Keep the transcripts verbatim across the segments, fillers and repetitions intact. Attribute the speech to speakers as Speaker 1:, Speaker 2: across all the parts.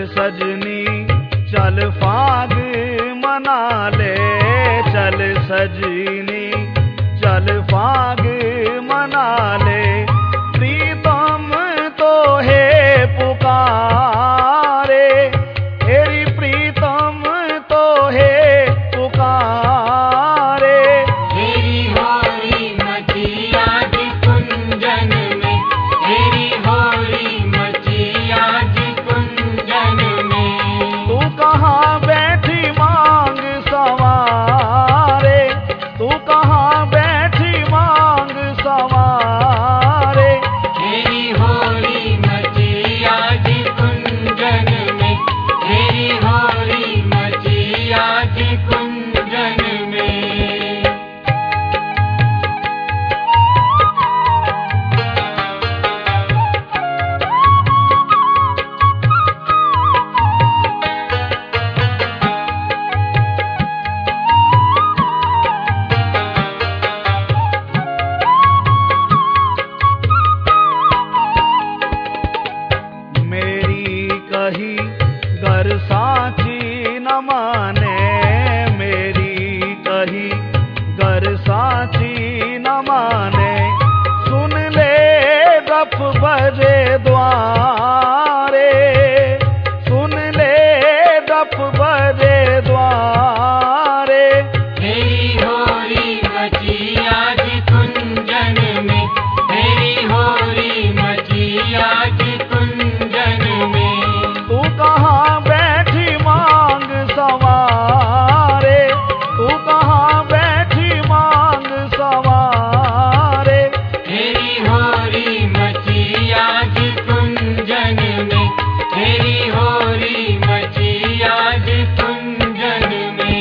Speaker 1: सजनी चल फाग मना ले, चल सजनी चल फाग मना ले, प्रीतम तो है पुकारे, तेरी प्रीतम तो है पुकारे।
Speaker 2: तेरी होली मची आज कुंजन में, तेरी होली मची आज कुंजन में।
Speaker 1: तू कहाँ बैठी मांग सवारे, तू कहाँ बैठी मांग सवारे।
Speaker 2: तेरी होली मची आज कुंजन में, तेरी होली मची आज कुंजन में।
Speaker 1: मेरी कही गर साची न माने, मेरी कही गर साची न माने, सुन ले डफ बजे द्वारे, सुन ले डफ बजे द्वारे।
Speaker 2: तेरी होली मची आज कुंजन में, तेरी होली मची आज कुंजन में।
Speaker 1: तू कहाँ बैठी मांग सवारे, तू कहाँ बैठी मांग सवारे।
Speaker 2: तेरी होली मची आज कुंजन में, तेरी होली मची आज कुंजन में।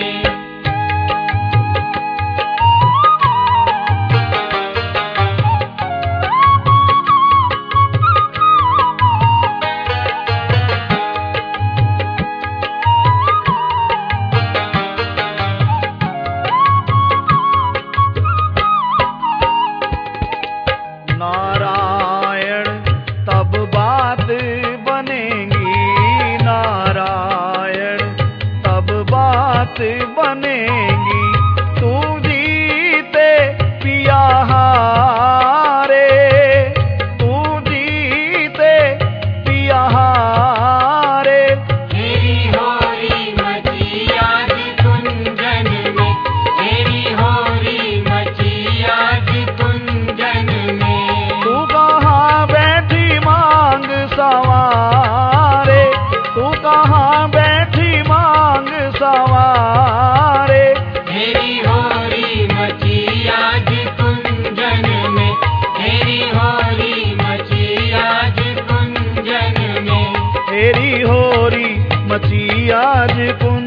Speaker 1: नारायण तब बात बनेगी, नारायण तब बात बनेगी, तू जीते पिया हारे, तू जीते पिया हारे।
Speaker 2: तेरी होली मची आज कुंजन में, तेरी होली मची आज कुंजन में।
Speaker 1: तू कहाँ बैठी मांग सवारे, तू कहाँ बैठी मांग सवारे।
Speaker 2: तेरी होली मची आज कुंजन में, तेरी होली मची आज कुंजन में।
Speaker 1: तेरी होरी मची आज कुंज